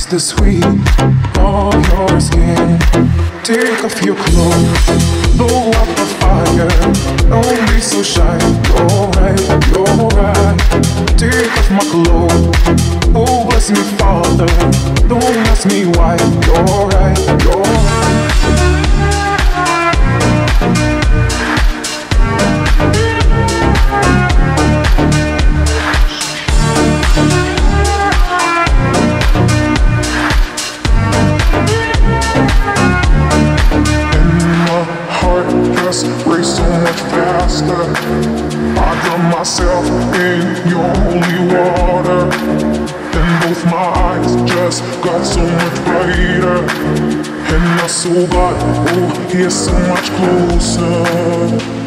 the sweet on your skin. Take off your clothes, blow up the fire. Don't be so shy. You're right, you're right. Take off my clothes. Oh, bless me, Father. Don't ask me why. You're right, you're right. Race so much faster. I drown myself in your holy water, and both my eyes just got so much brighter, and my soul got, oh, yeah, so much closer.